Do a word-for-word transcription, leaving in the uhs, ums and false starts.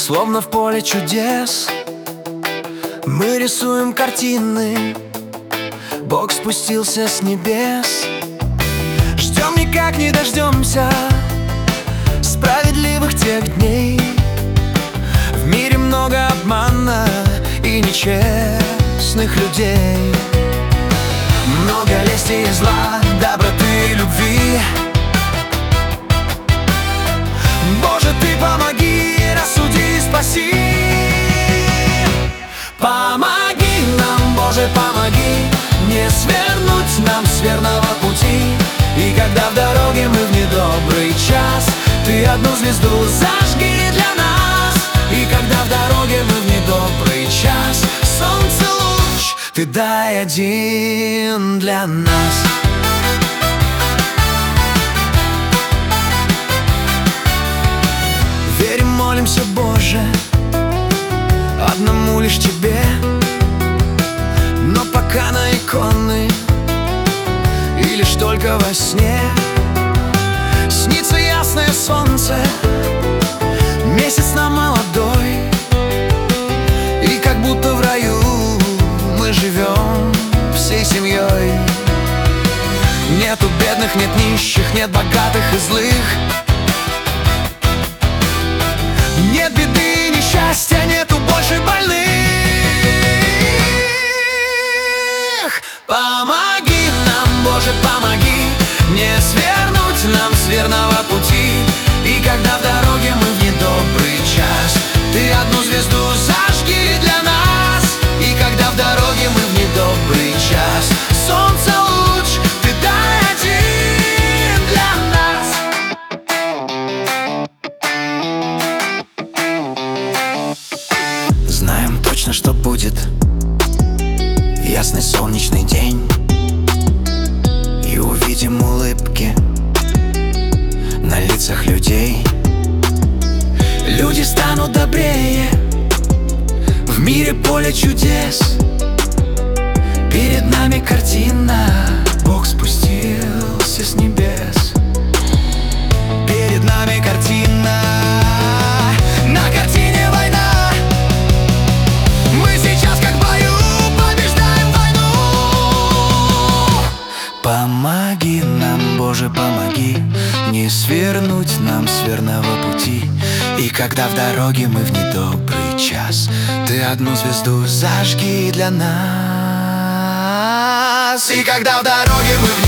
Словно в поле чудес мы рисуем картины. Бог спустился с небес. Ждем, никак не дождемся справедливых тех дней. В мире много обмана и нечестных людей. Много лести и зла, доброты и любви. Боже, Ты помоги, рассуди и спаси. Помоги нам, Боже, помоги, не свернуть нам с верного пути. И когда в дороге мы в недобрый час, Ты одну звезду зажги для нас. И когда в дороге мы в недобрый час, солнце луч Ты дай один для нас. Верим, молимся, Боже, одному лишь Тебе. Но пока на иконы и лишь только во сне снится ясное солнце, месяц нам молодой. И как будто в раю мы живем всей семьей. Нету бедных, нет нищих, нет богатых и злых. Нет беды и несчастья, нету больше больных. Помоги нам, Боже, помоги, не свернуть нам с верного пути. И когда в дороге мы в недобрый час, Ты одну звезду зажги для нас. И когда в дороге мы в недобрый час, солнце луч Ты дай один для нас. Знаем точно, что будет ясный солнечный день, и увидим улыбки на лицах людей. Люди станут добрее, в мире поле чудес. Перед нами картина, Бог спустился с небес. Перед нами картина, на картине война. Мы сейчас как в бою побеждаем войну. Помоги нам, Боже, помоги, не свернуть нам с верного пути. И когда в дороге мы в недобрый час, Ты одну звезду зажги для нас. И когда в дороге мы в